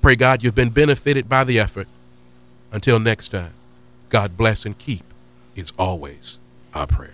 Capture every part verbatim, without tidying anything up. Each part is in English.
pray, God, you've been benefited by the effort. Until next time, God bless and keep is always our prayer.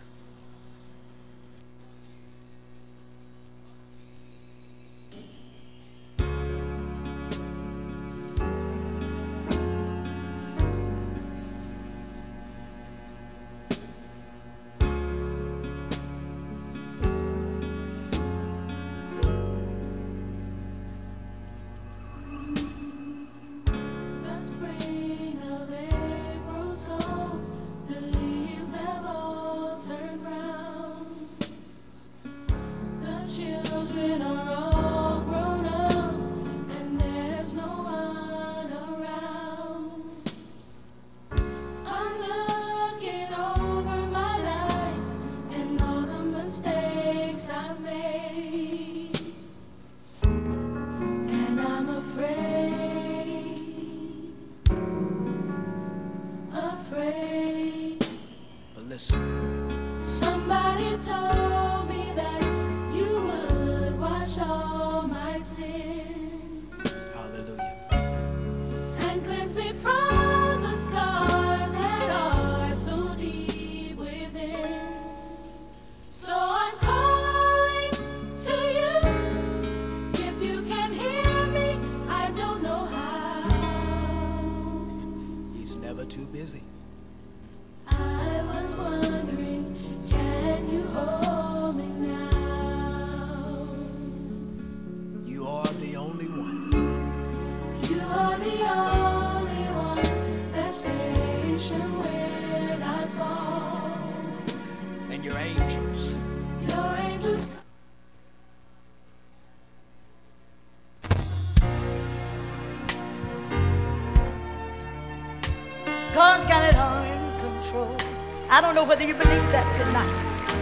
God's got it all in control. I don't know whether you believe that tonight.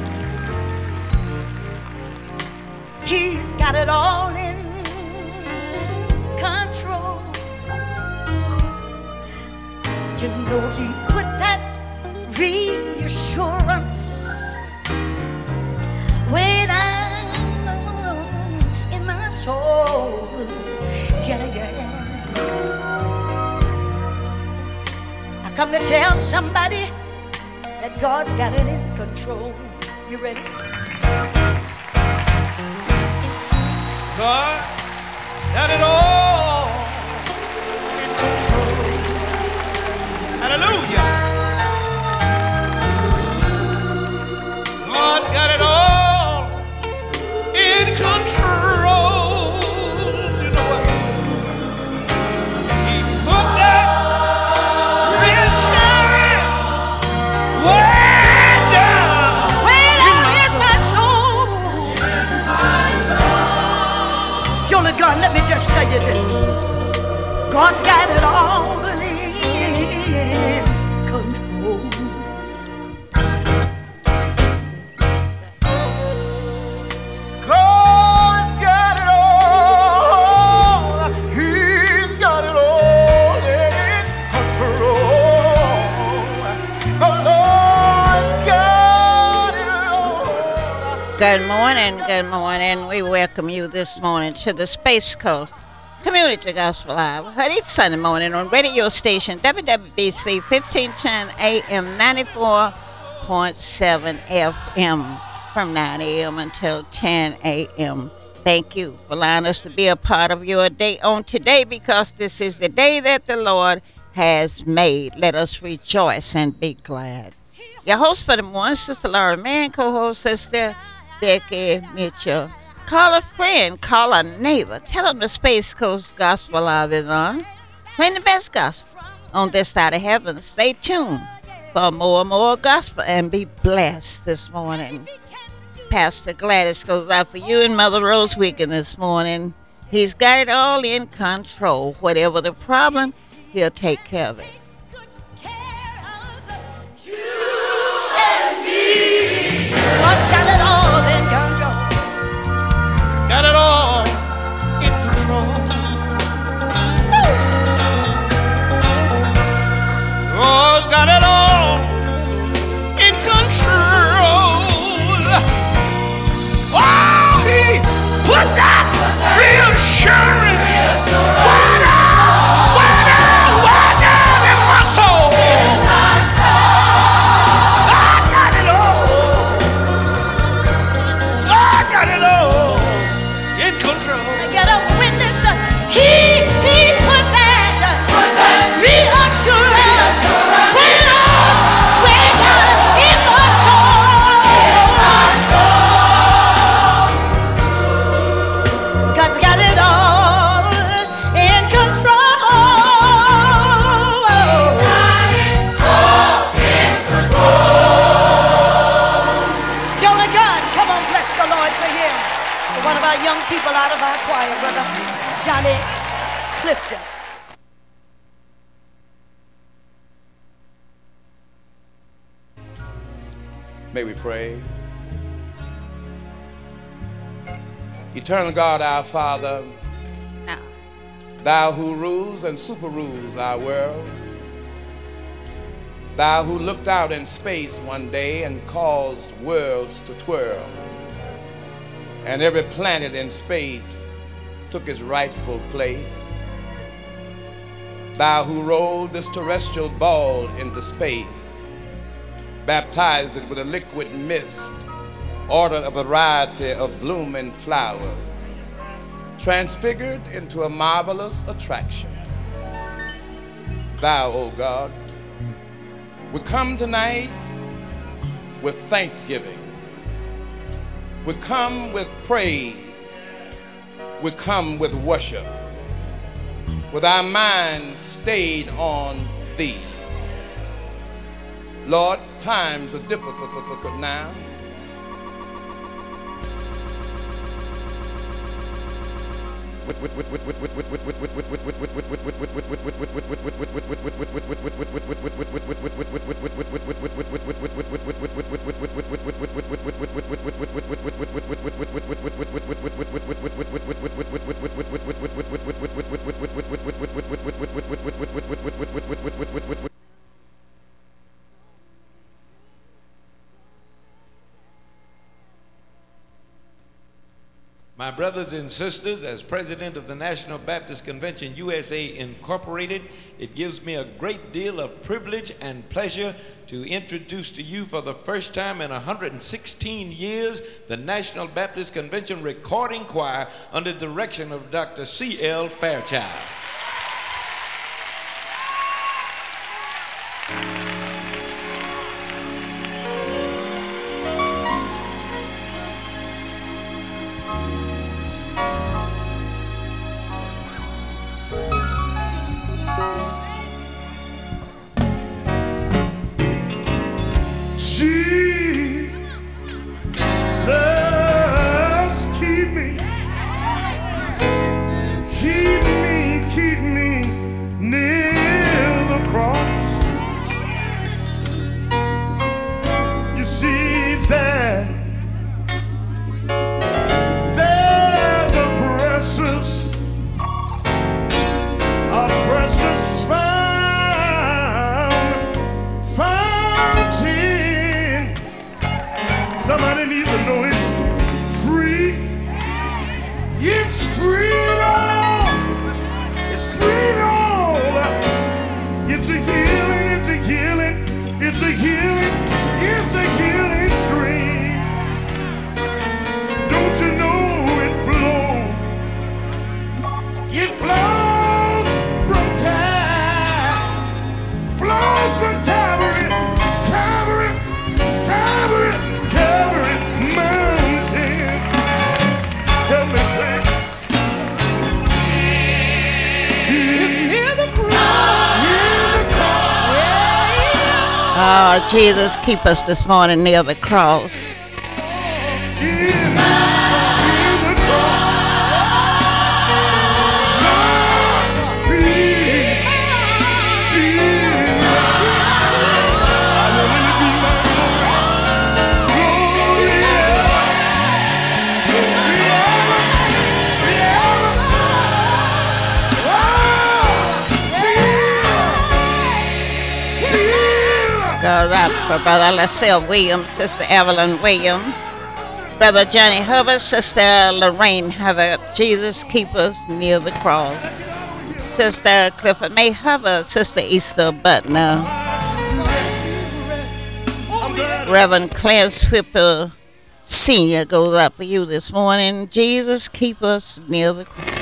He's got it all in control. You know he put that reassurance way down in my soul. Yeah, yeah. Come to tell somebody that God's got it in control. You ready? God got it all in control. Hallelujah. God got it all in control. You know what? He put that God, let me just tell you this. God's got it all in control. God's got it all. He's got it all in control. The Lord's got it all. Good morning, good morning. We welcome you this morning to the Space Coast Community Gospel Live. Heard each Sunday morning on radio station W W B C fifteen ten A M ninety-four point seven F M from nine a.m. until ten a.m. Thank you for allowing us to be a part of your day on today, because this is the day that the Lord has made. Let us rejoice and be glad. Your host for the morning, Sister Laura Mann, co-host Sister Becky Mitchell. Call a friend, call a neighbor. Tell them the Space Coast Gospel Live is on. Playing the best gospel on this side of heaven. Stay tuned for more and more gospel and be blessed this morning. Pastor Gladys goes out for you and Mother Rose Wiggin this morning. He's got it all in control. Whatever the problem, he'll take care of it. God's got it all in control. Got it all in control. God's got it all in control. Oh, he put that reassurance right on Clifton. May we pray. Eternal God, our Father, No. thou who rules and super rules our world, thou who looked out in space one day and caused worlds to twirl, and every planet in space took its rightful place. Thou who rolled this terrestrial ball into space, baptized it with a liquid mist, ordered a variety of blooming flowers, transfigured into a marvelous attraction. Thou, O God, we come tonight with thanksgiving. We come with praise. We come with worship, with our minds stayed on thee. Lord, times are difficult now. My brothers and sisters, as president of the National Baptist Convention U S A Incorporated, it gives me a great deal of privilege and pleasure to introduce to you for the first time in one hundred sixteen years the National Baptist Convention Recording Choir under the direction of Doctor C L Fairchild. Jesus, keep me, keep me, keep me near the cross. You see that there's a precious, a precious fountain, fountain. Somebody needs to know it's free. It's freedom. It's freedom. It's a healing. It's a healing. It's a healing. It's a healing stream. Don't you know it flows? It flows from Calvary. Flows from Calvary. Calvary. Calvary. Calvary Mountain. Help me say. It's near the cross. Near the cross. Oh, Jesus, keep us this morning near the cross. Near the cross. Lord, please, please. I want it to be my glory. Goes out for Brother LaSalle Williams, Sister Evelyn Williams, Brother Johnny Hubbard, Sister Lorraine Hubbard. Jesus, keep us near the cross. Sister Clifford May Hubbard, Sister Easter Butler, Reverend Clarence Whipper Senior goes out for you this morning. Jesus, keep us near the cross.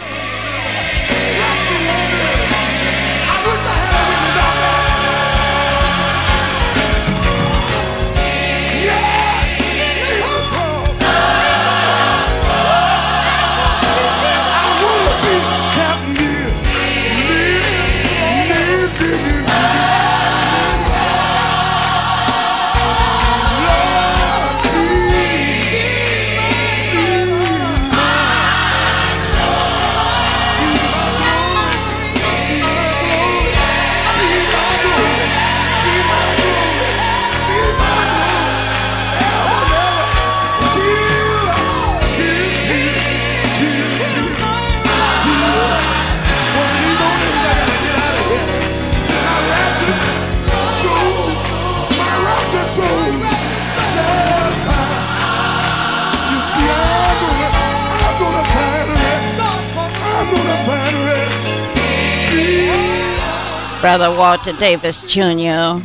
Brother Walter Davis Junior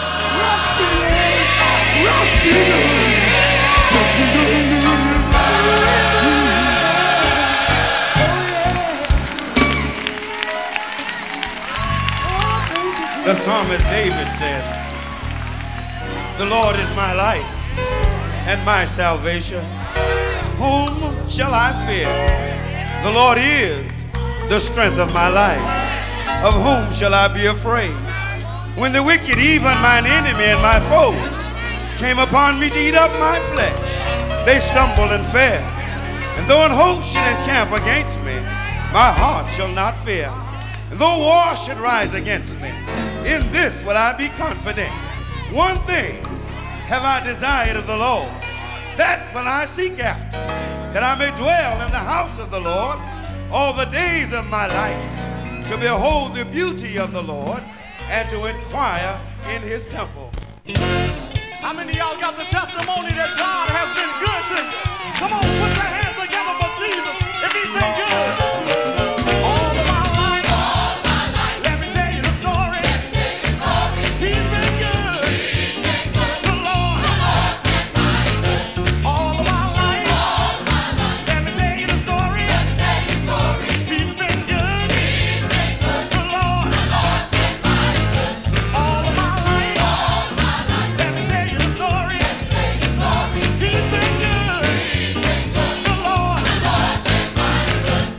The psalmist David said, "The Lord is my light and my salvation. Whom shall I fear? The Lord is the strength of my life. Of whom shall I be afraid? When the wicked, even mine enemy and my foes, came upon me to eat up my flesh, they stumbled and fell. And though an host should encamp against me, my heart shall not fear. And though war should rise against me, in this will I be confident. One thing have I desired of the Lord, that will I seek after, that I may dwell in the house of the Lord all the days of my life, to behold the beauty of the Lord and to inquire in his temple." How many of y'all got the testimony that God has been good to you? Come on, put your hands together for Jesus if he's been good. All of my life, all my life. Let me tell you the story. Let me tell you the story. He's been good. He's been good. The Lord, the Lord's been mighty good. All of my life, all my life. Let me tell you the story. Let me tell you the story. He's been good. He's been good. The Lord, the Lord's been mighty good. All of my life, all my life. Let me tell you the story. Let me tell you the story. He's been good. He's been good. The Lord, the Lord's been mighty good.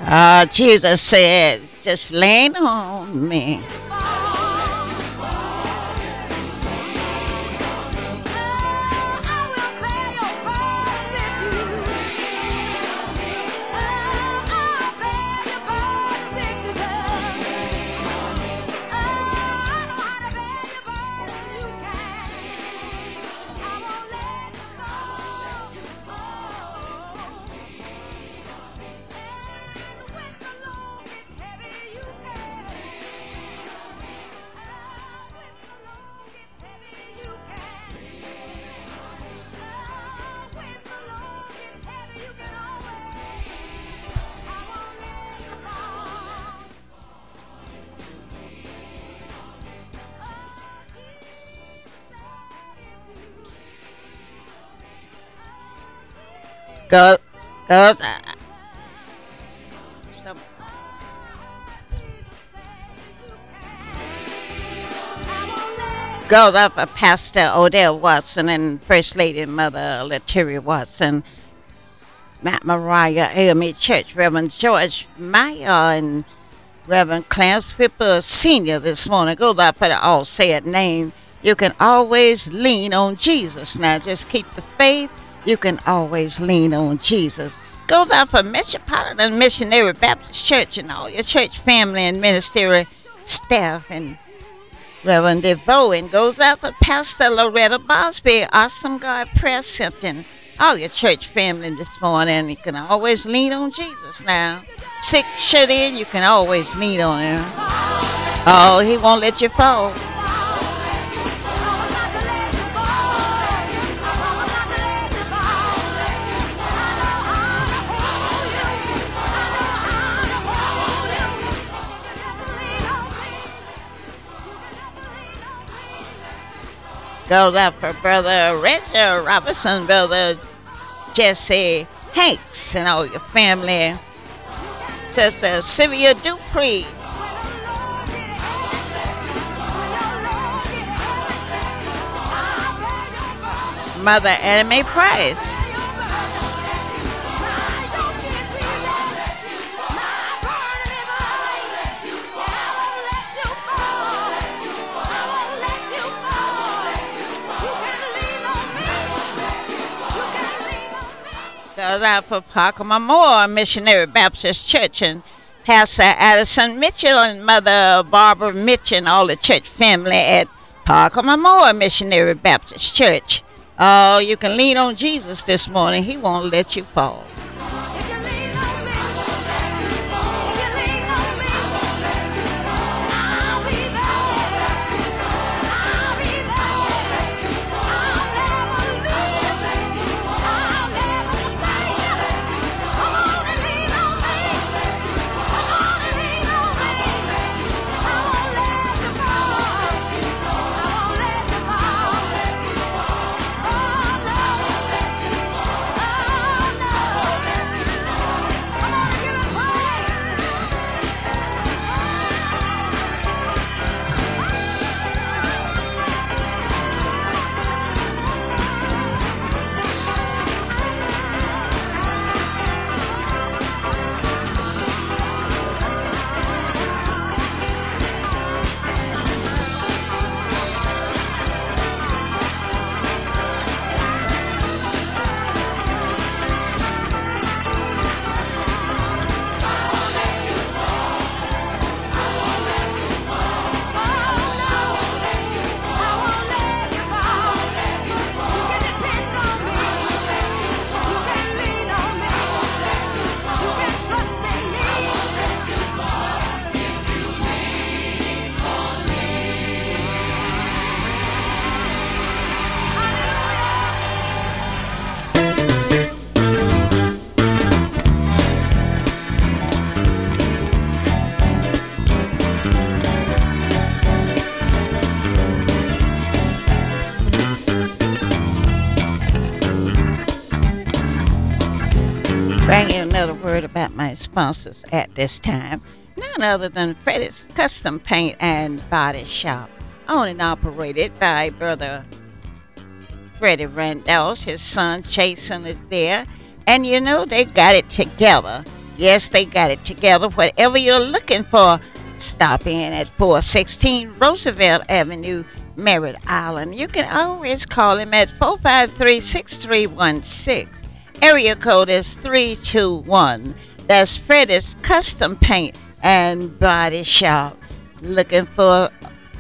Uh, Jesus said, just lean on me. Go, goes, uh, some, goes up for Pastor Odell Watson and First Lady Mother Letiria Watson, Mount Moriah A M E Church, Reverend George Meyer and Reverend Clarence Whipper Senior this morning. Goes up for the all said name. You can always lean on Jesus. Now just keep the faith. You can always lean on Jesus. Goes out for Metropolitan Missionary Baptist Church and all your church family and ministerial staff and Reverend DeVoe. And goes out for Pastor Loretta Bosby, Awesome God Prayer Center, and all your church family this morning. You can always lean on Jesus now. Sick, shut in, you can always lean on him. Oh, he won't let you fall. Goes out for Brother Reggie Robinson, Brother Jesse Hanks, and all your family. Sister Sylvia Dupree. Mother Annie Mae Price. Goes out for Parker Memorial Missionary Baptist Church and Pastor Addison Mitchell and Mother Barbara Mitchell and all the church family at Parker Memorial Missionary Baptist Church. Oh, you can lean on Jesus this morning. He won't let you fall. Bring you another word about my sponsors at this time. None other than Freddie's Custom Paint and Body Shop, owned and operated by Brother Freddie Randall. His son Jason is there, and you know they got it together. Yes, they got it together. Whatever you're looking for, stop in at four sixteen Roosevelt Avenue, Merritt Island. You can always call him at four five three, six three one six. Area code is three two one. That's Freddy's Custom Paint and Body Shop. Looking for,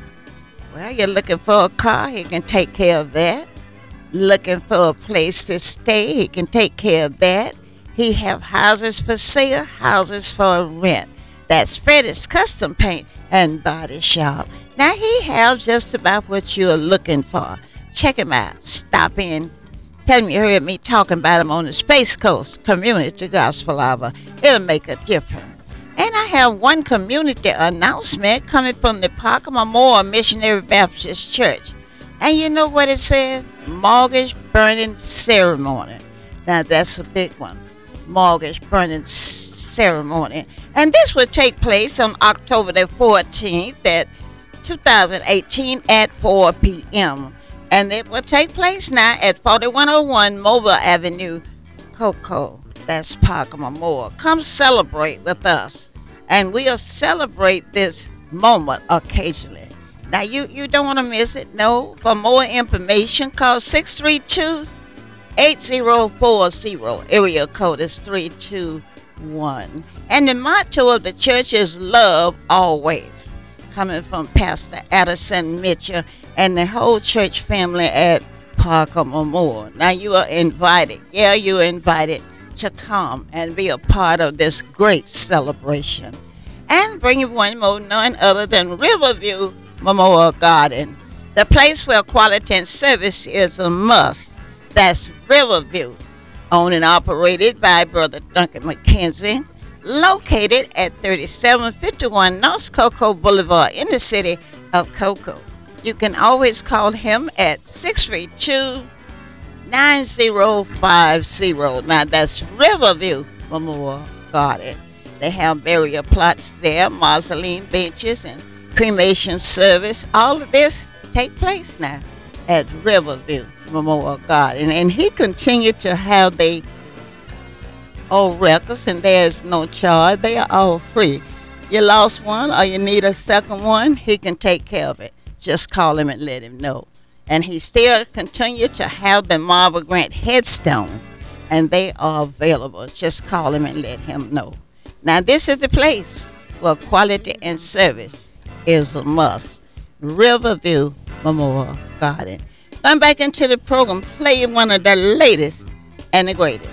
well, you're looking for a car, he can take care of that. Looking for a place to stay, he can take care of that. He have houses for sale, houses for rent. That's Freddy's Custom Paint and Body Shop. Now he have just about what you're looking for. Check him out. Stop in. Tell him you heard me talking about him on the Space Coast Community Gospel Hour. It'll make a difference. And I have one community announcement coming from the Parker Memorial Missionary Baptist Church. And you know what it says? Mortgage burning ceremony. Now that's a big one. Mortgage burning ceremony. And this will take place on October the fourteenth at two thousand eighteen at four p.m. And it will take place now at forty-one oh one Mobile Avenue, Cocoa. That's Parker Memorial. Come celebrate with us. And we'll celebrate this moment occasionally. Now, you, you don't want to miss it. No. For more information, call six three two, eight zero four zero. Area code is three two one. And the motto of the church is love always. Coming from Pastor Addison Mitchell and the whole church family at Parker Memorial. Now, you are invited. Yeah, you're invited to come and be a part of this great celebration. And bring you one more, none other than Riverview Memorial Garden, the place where quality and service is a must. That's Riverview, owned and operated by Brother Duncan McKenzie, located at thirty-seven fifty-one North Cocoa Boulevard in the city of Cocoa. You can always call him at six three two, nine zero five zero. Now that's Riverview Memorial Garden. They have burial plots there, mausoleum benches, and cremation service. All of this take place now at Riverview Memorial Garden. And he continued to have the old records, and there's no charge. They are all free. You lost one or you need a second one, he can take care of it. Just call him and let him know. And he still continue to have the Marvel Grant headstones, and they are available. Just call him and let him know. Now, this is the place where quality and service is a must. Riverview Memorial Garden. Come back into the program, play one of the latest and the greatest.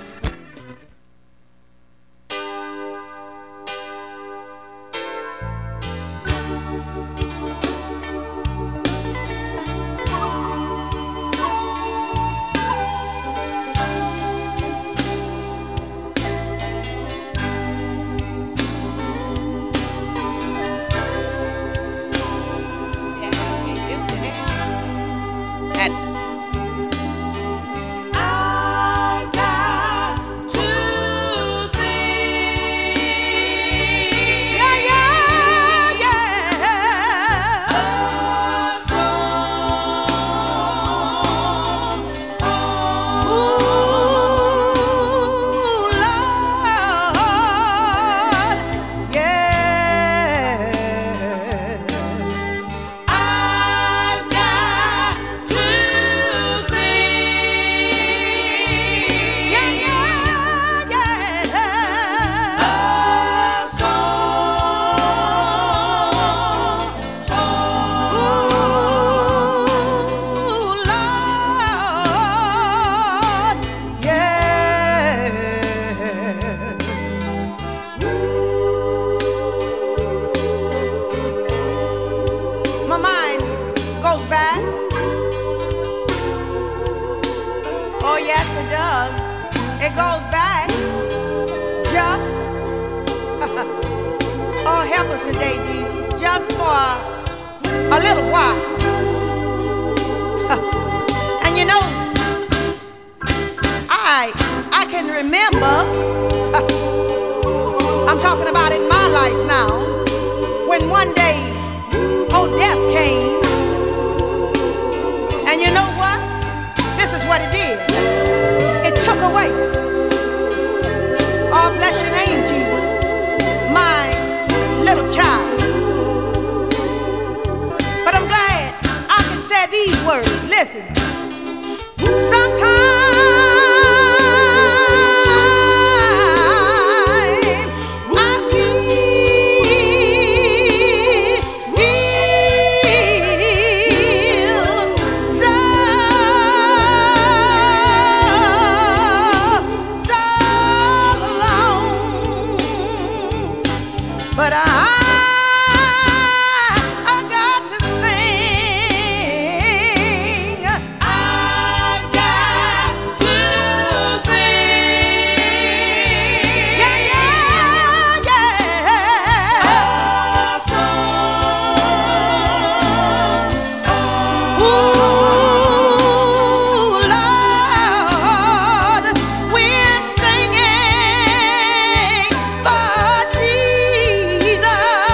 Bless your name, Jesus. Listen. Sometimes but I, I got to sing. I've got to sing. Yeah, yeah, yeah. A song. Ooh, Lord, we're singing for Jesus.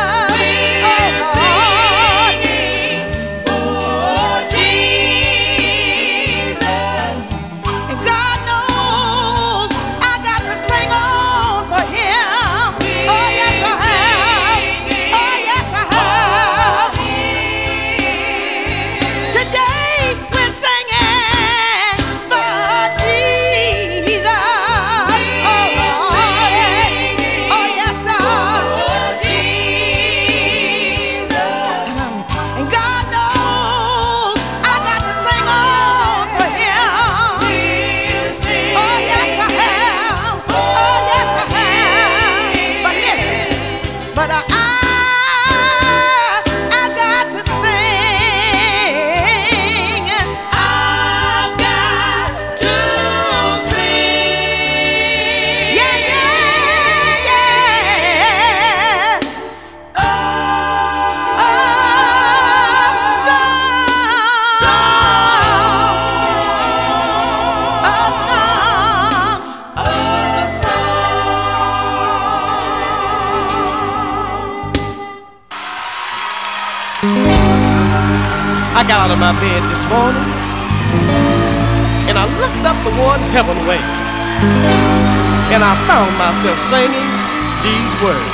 I got out of my bed this morning and I looked up toward heavenway and I found myself singing these words.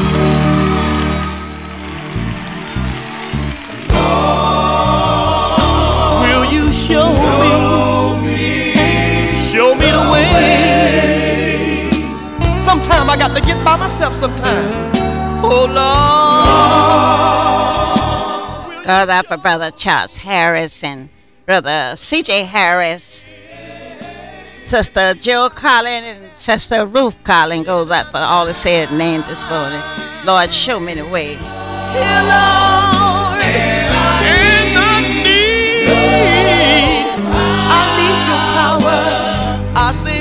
Lord, will you show me, show me the way? Sometime I got to get by myself sometime. Oh Lord. Goes out for Brother Charles Harris and Brother C J Harris, Sister Jill Collin and Sister Ruth Collin. Goes out for all the said names this morning. Lord, show me the way. Dear Lord, and I need, I need your power. I say,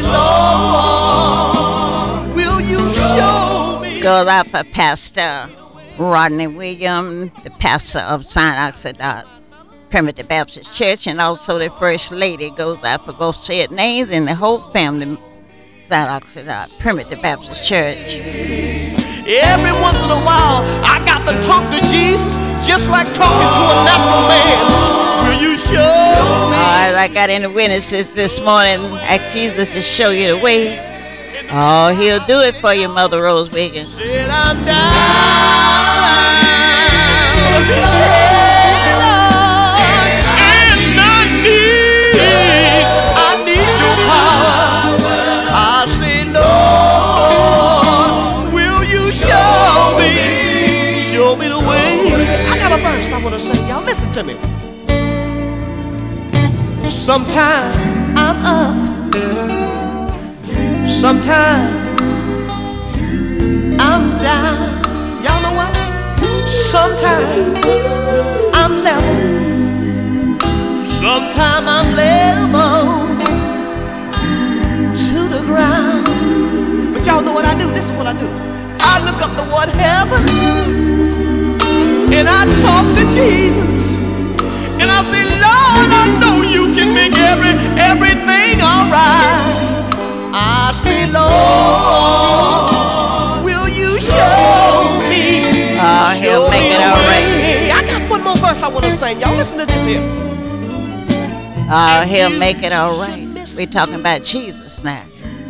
Lord, will you show me? Goes out for Pastor Rodney Williams, the pastor of Saint Oxidot Primitive Baptist Church, and also the First Lady. Goes out for both said names and the whole family, Saint Oxidot Primitive Baptist Church. Every once in a while, I got to talk to Jesus, just like talking to a natural man. Will you show me? All right, I got any witnesses this morning. Ask Jesus to show you the way. Oh, he'll do it for you, Mother Rose Wiggins. Said I'm down. And I need, I need your power. I say, Lord, will you show me, show me the way? I got a verse I want to sing. Y'all listen to me. Sometimes I'm up. Sometimes I'm down. Y'all know what? Sometimes I'm level. Sometimes I'm level to the ground. But y'all know what I do? This is what I do. I look up toward heaven and I talk to Jesus. And I say, Lord, I know you can make every everything all right. I say, Lord, will you show me? Oh, he'll make it all right. I got one more verse I want to sing. Y'all listen to this here. Oh, he'll make it all right. We're talking about Jesus now.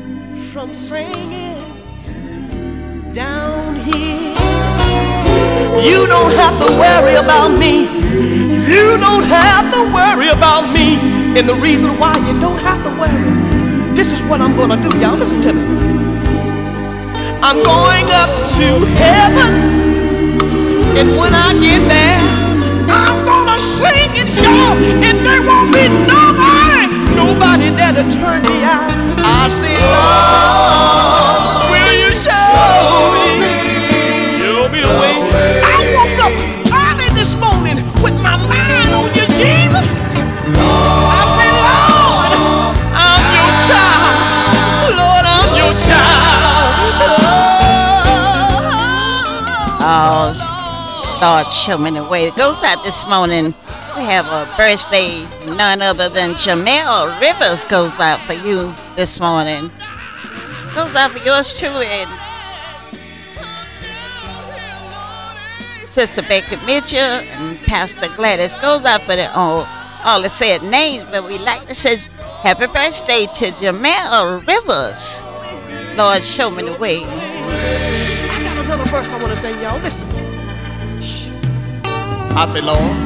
From singing down here, You don't have to worry about me. You don't have to worry about me. And the reason why you don't have to worry, this is what I'm gonna do, y'all. Listen to me. I'm going up to heaven, and when I get there, I'm gonna sing and shout, and there won't be nobody, nobody there to turn me out. I say, Lord, will you show me, show me the way? I woke up early this morning with my mind on you, Jesus. I say, Lord, I'm your child. Lord, I'm your child. Oh, Lord, show me the way. It goes out this morning. We have a birthday, none other than Jamel Rivers goes out for you this morning. Goes out for yours truly. And Sister Baker Mitchell and Pastor Gladys goes out for the all, all the said names, but we like to say happy birthday to Jamel Rivers. Lord, show me the way. I got another verse I want to sing, y'all. Listen. Shh. I say, Lord,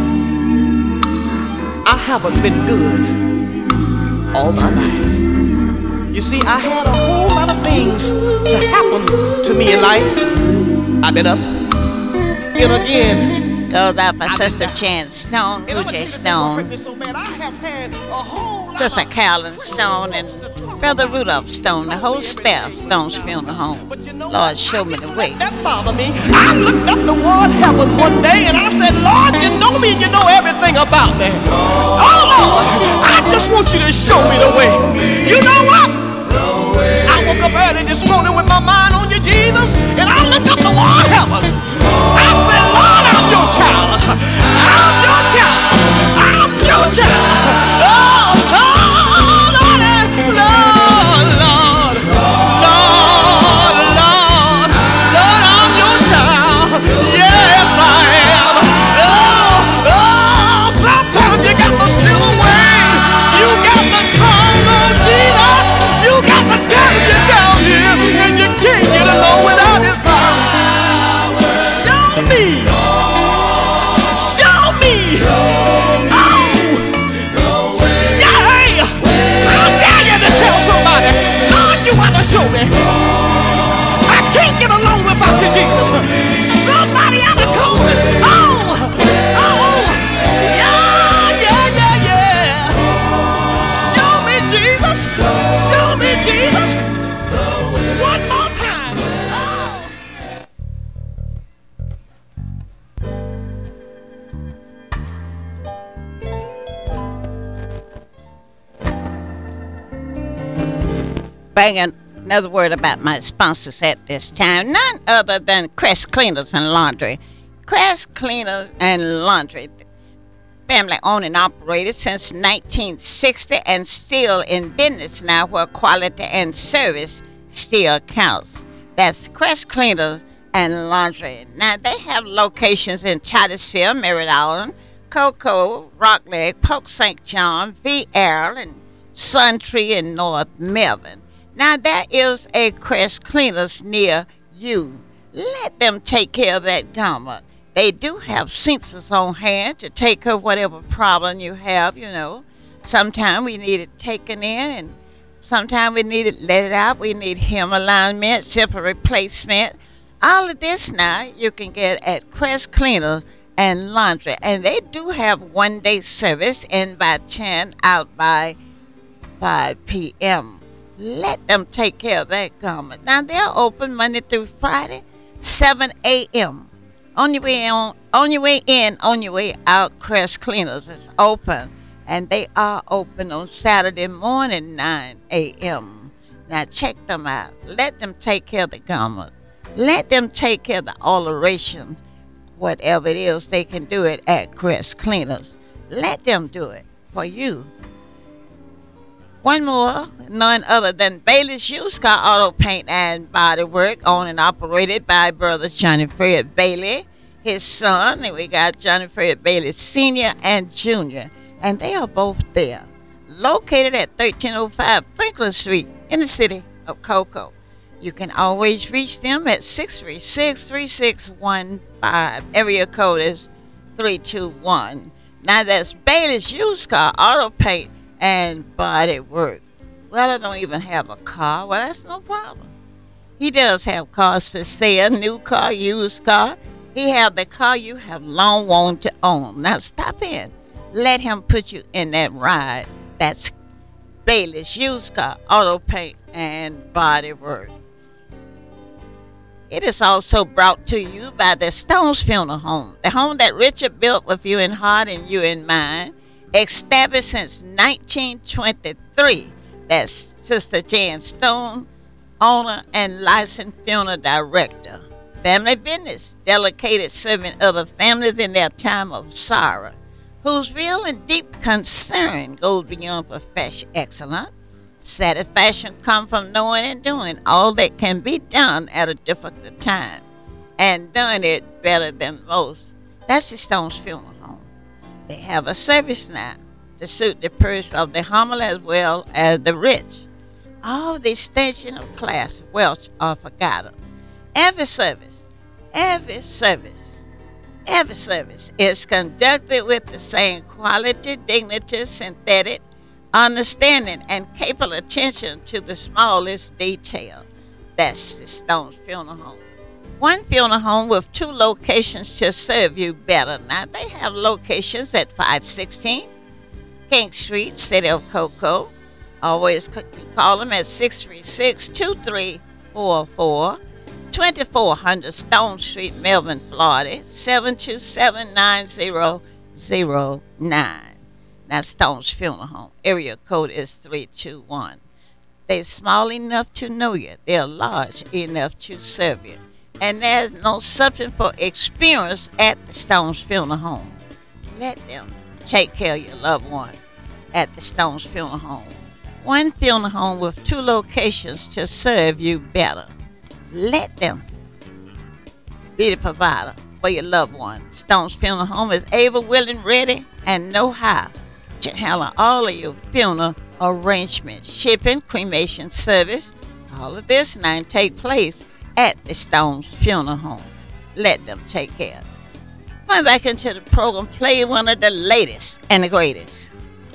I haven't been good all my life. You see, I had a whole lot of things to happen to me in life. I've been up and again. Goes out for Sister Jan Stone, Blue Jay Stone, Sister Carolyn Stone, and Brother Rudolph Stone, the whole staff, Stone's Funeral Home. Lord, show me the way. That bothered me. I looked up toward heaven one day and I said, Lord, you know me and you know everything about me. Oh, Lord, I just want you to show me the way. You know what? I woke up early this morning with my mind on you, Jesus, and I looked up toward heaven. I said, Lord, I'm your child. I'm your child. I'm your child. Oh, oh, Lord, Lord, Lord, Lord, Lord, Lord, I'm your child. Yes, I am. Oh, oh, sometimes you got to steal away. You got to call on Jesus. You got to tell him you're down here, and you can't get along without his power. Show me. Show me. Oh. Yeah, hey. I dare you to tell somebody, Lord, you want to show me. I can't get along without you, Jesus. Somebody ought to call me. Oh. Oh. Yeah, yeah, yeah, yeah. Show me, Jesus. Show me, Jesus. One more time. Oh. Bringing another word about my sponsors at this time. None other than Crest Cleaners and Laundry. Crest Cleaners and Laundry. Family owned and operated since nineteen sixty and still in business now where quality and service still counts. That's Crest Cleaners and Laundry. Now they have locations in Titusville, Merritt Island, Cocoa, Rock Lake, Polk Saint John, V R, and Suntree in North Melbourne. Now there is a Crest Cleaners near you. Let them take care of that garment. They do have Simpsons on hand to take care of whatever problem you have, you know. Sometimes we need it taken in, and sometimes we need it let it out. We need hem alignment, zipper replacement. All of this now you can get at Crest Cleaners and Laundry. And they do have one-day service in by ten, out by five p.m. Let them take care of that garment. Now, they're open Monday through Friday, seven a.m. On your way on, on your way in, on your way out, Crest Cleaners is open. And they are open on Saturday morning, nine a.m. Now, check them out. Let them take care of the garment. Let them take care of the alteration. Whatever it is, they can do it at Crest Cleaners. Let them do it for you. One more, none other than Bailey's Used Car Auto Paint and Body Work, owned and operated by brothers Johnny Fred Bailey, his son, and we got Johnny Fred Bailey Senior and Junior, and they are both there, located at thirteen oh five Franklin Street in the city of Cocoa. You can always reach them at six three six, three six one five. Area code is three two one. Now that's Bailey's Used Car Auto Paint and Body Work. Well, I don't even have a car. Well, that's no problem. He does have cars for sale, new car, used car. He have the car you have long wanted to own. Now stop in. Let him put you in that ride. That's Bailey's Used Car Auto Paint and Body Work. It is also brought to you by the Stones Funeral Home, the home that Richard built with you in heart and you in mind. Established since nineteen twenty-three. That's Sister Jan Stone, owner and licensed funeral director. Family business, dedicated serving other families in their time of sorrow, whose real and deep concern goes beyond professional excellence. Satisfaction comes from knowing and doing all that can be done at a difficult time, and doing it better than most. That's the Stones Funeral Home. They have a service now to suit the purse of the humble as well as the rich. All distinction of class, wealth are forgotten. Every service, every service, every service is conducted with the same quality, dignity, synthetic, understanding, and capable attention to the smallest detail. That's the Stones Funeral Home. One funeral home with two locations to serve you better. Now, they have locations at five sixteen King Street, City of Cocoa. Always call them at six three six, two three four four, twenty-four hundred Stone Street, Melbourne, Florida, seven two seven, nine zero zero nine. That's Stones Funeral Home. Area code is three two one. They're small enough to know you. They're large enough to serve you. And there's no substitute for experience at the Stones Funeral Home. Let them take care of your loved one at the Stones Funeral Home. One funeral home with two locations to serve you better. Let them be the provider for your loved one. Stones Funeral Home is able, willing, ready, and know how to handle all of your funeral arrangements, shipping, cremation service. All of this now take place at the Stones Funeral Home. Let them take care. Going back into the program, play one of the latest and the greatest.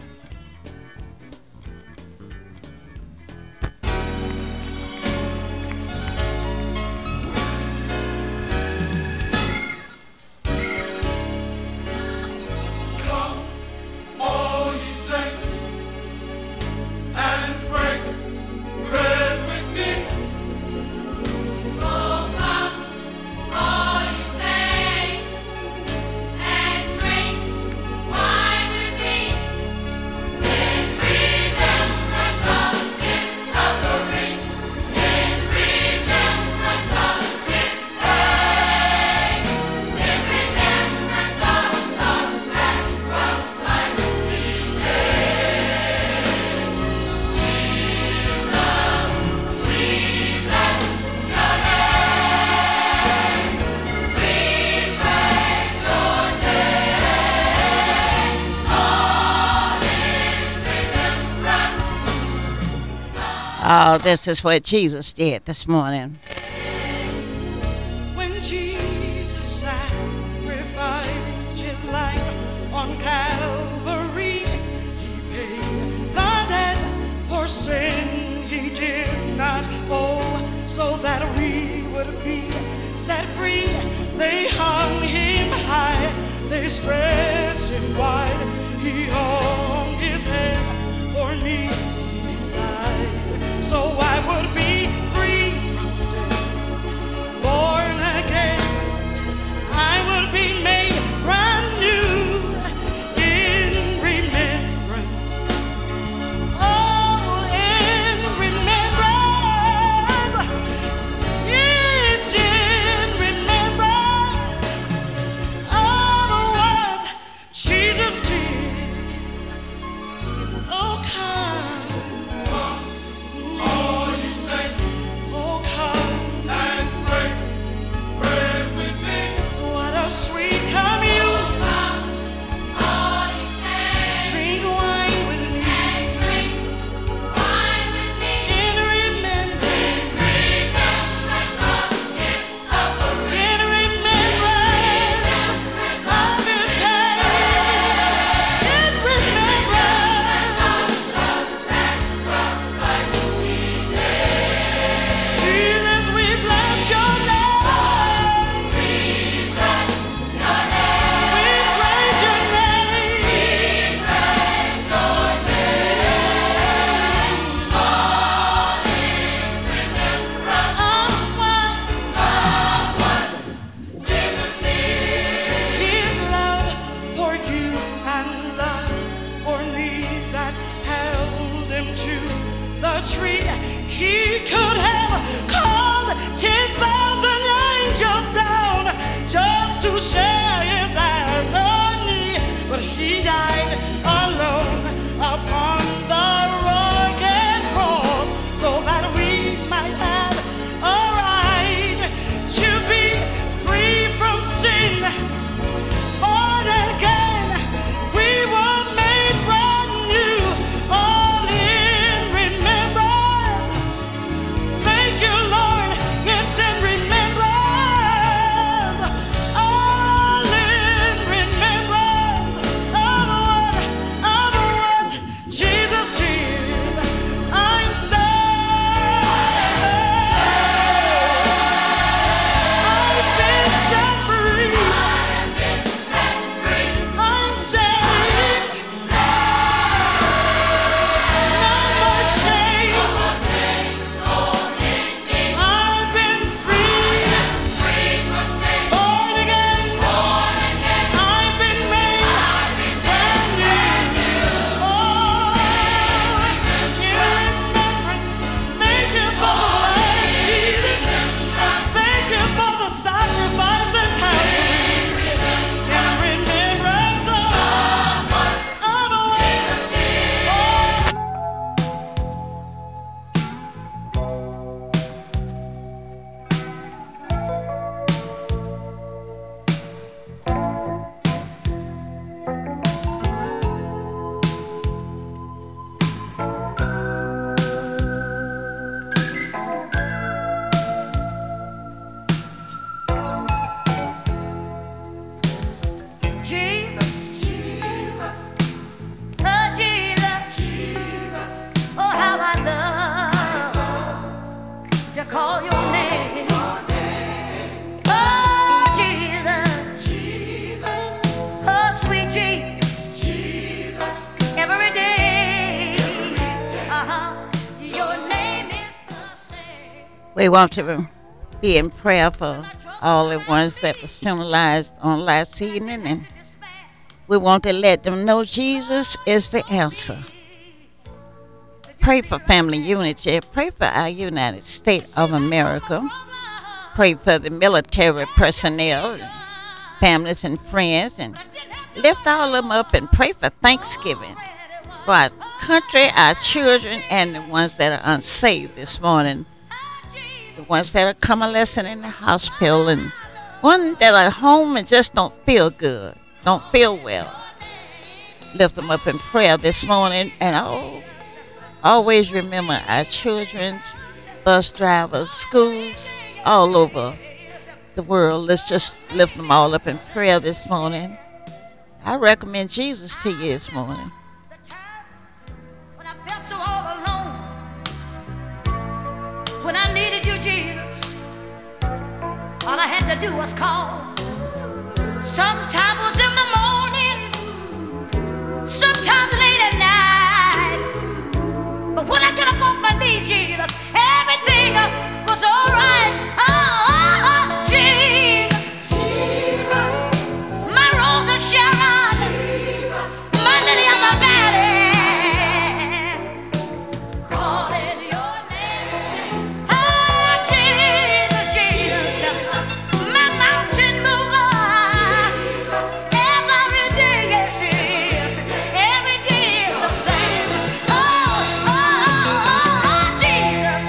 Oh, this is what Jesus did this morning. When Jesus sacrificed his life on Calvary, he paid the debt for sin he did not owe, so that we would be set free. They hung him high, they stretched him wide, he hung his head for me. So I would be free from sin, born again. I would be made brand new in remembrance. Oh, in remembrance. It's in remembrance of what Jesus did. Oh, come. Oh. We want to be in prayer for all the ones that were funeralized on last evening, and we want to let them know Jesus is the answer. Pray for family unity. Pray for our United States of America. Pray for the military personnel, and families and friends, and lift all of them up and pray for Thanksgiving for our country, our children, and the ones that are unsaved this morning. The ones that are convalescing in the hospital, and ones that are home and just don't feel good, don't feel well. Lift them up in prayer this morning, and oh, always remember our children's bus drivers, schools, all over the world. Let's just lift them all up in prayer this morning. I recommend Jesus to you this morning. When I felt so all alone, when I needed you, Jesus, all I had to do was call. Sometimes it was in the morning, sometimes late at night. But when I get up on my knees, Jesus, everything was all right. Oh, oh, oh, Jesus, Jesus, my rose of Sharon, Jesus, my lily of the valley, calling your name. Oh, Jesus, Jesus, my mountain mover, every day, yes, yes, every day is the same. Oh, oh, oh, oh, oh, Jesus,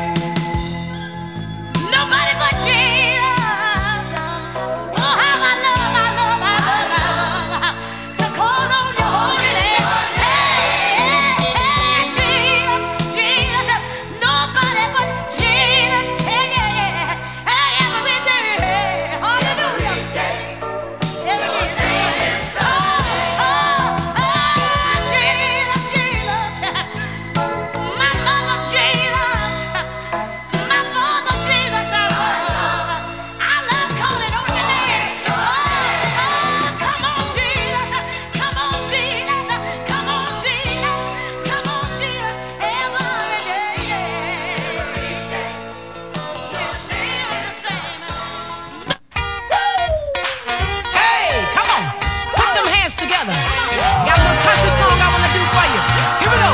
nobody but Jesus. Oh, how I love, I love, I love to call on your holy name. Hey, hey, Jesus, Jesus, nobody but Jesus. Hey, yeah, yeah, hey, every day, hallelujah. Every day, oh, oh, oh, Jesus, Jesus, my mama, Jesus, my father, Jesus, I love, I love calling on your name. Oh, oh, come on, Jesus, come on, Jesus, come on, Jesus, come on, Jesus, every day, you're still the same. Hey, come on. Put them hands together. Got a little country song I want to do for you. Here we go.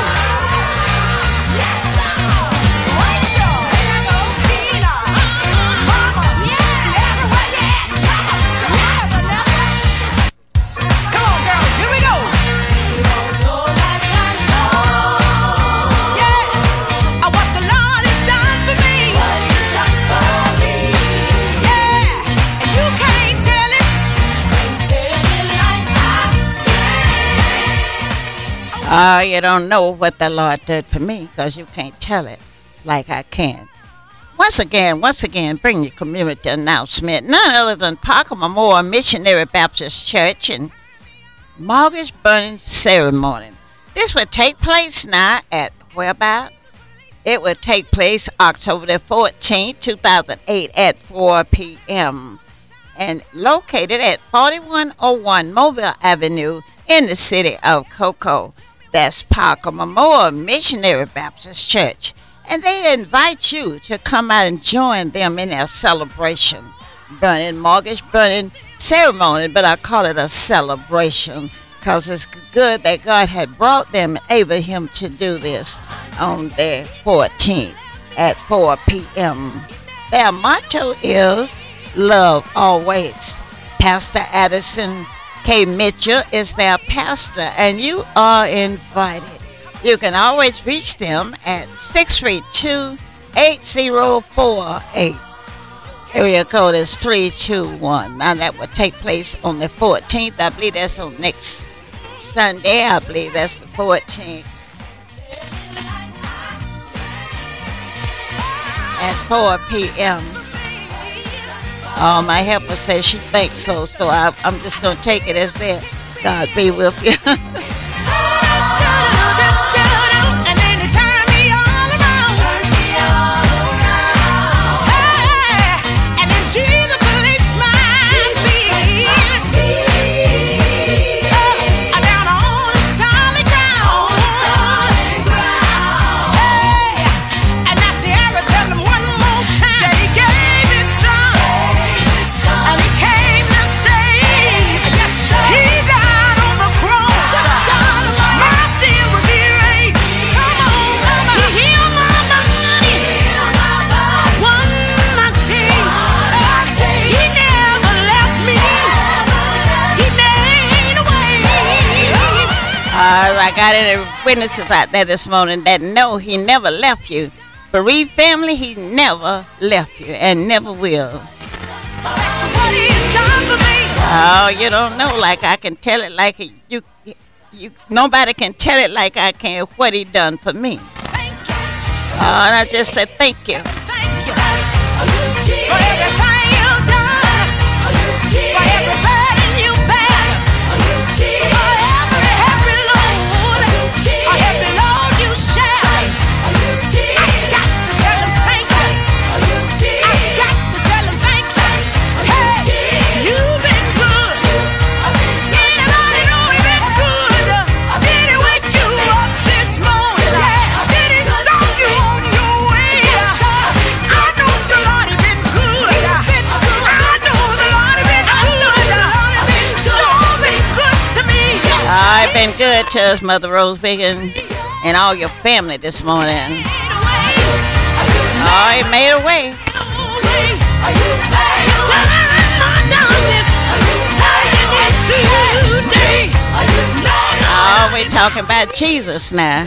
Rachel. Tina. Mama. Sierra, where you at? Come on, girls. Here we go. Yeah. What the Lord has done for me. Yeah. And you can't tell it. Oh, you don't know what the Lord did for me because you can't tell it like I can. Once again, once again, bring your community announcement. None other than Parker Memorial Missionary Baptist Church and mortgage burning ceremony. This will take place now at whereabout? It will take place October the fourteenth, two thousand eight at four p.m. and located at forty-one oh one Mobile Avenue in the city of Cocoa. That's Parker Memorial Missionary Baptist Church. And they invite you to come out and join them in their celebration. Burning, mortgage burning ceremony, but I call it a celebration because it's good that God had brought them, able him to do this on the fourteenth at four p.m. Their motto is love always. Pastor Addison K. Mitchell is their pastor, and you are invited. You can always reach them at six three two, eight zero four eight. Area code is three two one. Now that will take place on the fourteenth. I believe that's on next Sunday. I believe that's the fourteenth. At four p.m. Oh, my helper says she thinks so, so I, I'm just going to take it as that. God be with you. And then they turn me all around. Turn me all around. Hey, and then Jesus placed my feet. Oh, down on the solid ground. Hey, and now Sierra, tell them one more time. got any witnesses out there this morning that know he never left you. Bereaved family, he never left you and never will. Oh, you don't know like I can tell it like you, you. Nobody can tell it like I can what he done for me. Oh, and I just said thank you. Thank you for everything you've done, for every burden you bear, for every, every load, for every load you share. I got to tell him thank you. I got to tell him thank you. Hey, you've been good. Anybody know he been good? Did he wake you up this morning? Did he start you on your way? Yes, sir. I know the Lord has been good. I know the Lord has been good. Sure been good to me. Yes, Oh, it's been good to us, Mother Rose Biggin, and all your family this morning. Oh, he made a way. Oh, we're talking about Jesus now.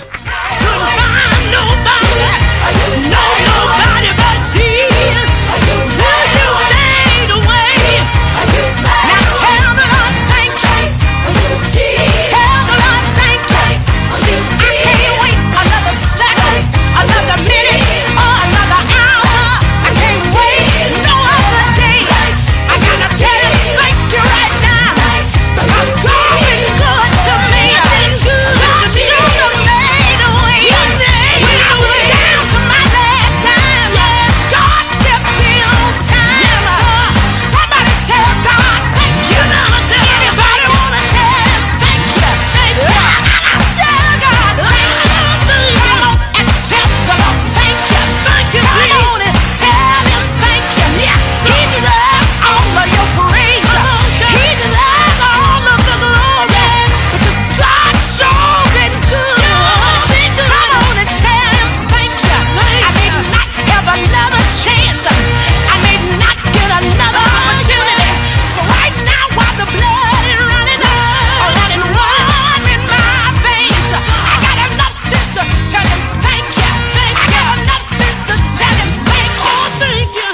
Another minute or another hour, I can't wait no other day. I gotta tell him thank you right now, because God been good to me. God should have made a way when I was down to my last time. God stepped in on time. Somebody tell God thank you. Anybody wanna tell him thank you? I gotta tell God thank you. Come on and tell the Lord thank you. Come on and tell him thank you. Yes, he deserves all of your praise. He deserves all of the glory, because God sure been good. Come on and tell him thank you. I may not have another chance. I may not get another opportunity. So right now, while the blood is running, running warm in my veins, I got enough sense to tell him thank you. I got enough sense to tell him thank you. Oh, thank you.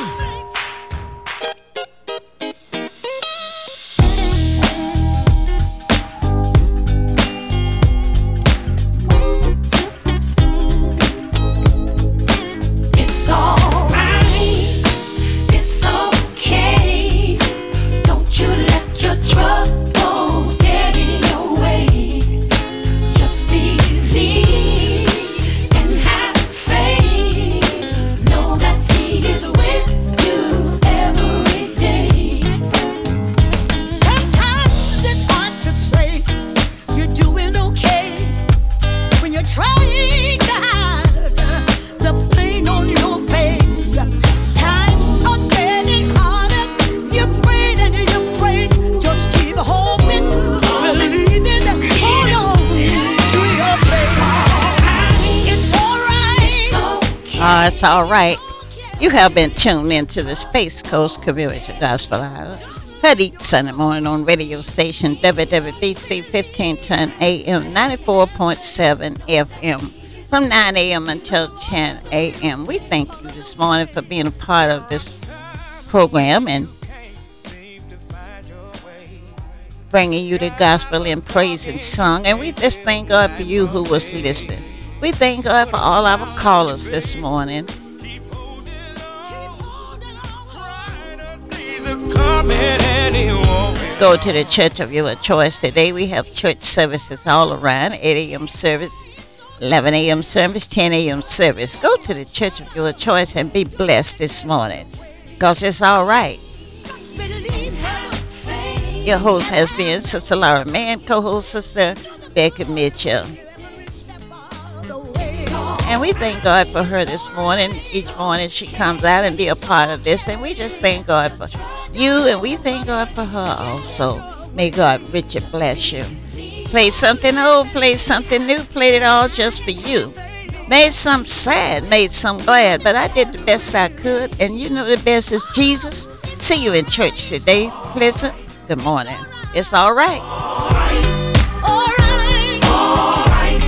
It's alright, it's okay. Don't you let your troubles get in your way. Just believe and have faith. Know that He is with you every day. Sometimes it's hard to say you're doing okay when you're trying to hide the pain on your face. Times are getting harder. You pray and you pray. Just keep hoping, believing. Hold on to your faith. It's alright. Oh, it's all right. You have been tuned into the Space Coast Community Gospel Hour. Heard each Sunday morning on radio station W W B C fifteen ten A M, ninety-four point seven F M, from nine A M until ten A M. We thank you this morning for being a part of this program and bringing you the gospel in praise and song. And we just thank God for you who was listening. We thank God for all our callers this morning. Go to the church of your choice today. We have church services all around. eight A M service, eleven A M service, ten A M service. Go to the church of your choice and be blessed this morning, because it's all right. Your host has been Sister Laura Mann, co-host Sister Becky Mitchell. And we thank God for her this morning. Each morning she comes out and be a part of this. And we just thank God for you, and we thank God for her also. May God richly bless you. Play something old, play something new, played it all just for you. Made some sad, made some glad, but I did the best I could. And you know the best is Jesus. See you in church today. Pleasant. Good morning. It's all right. All right. All right.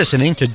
listening to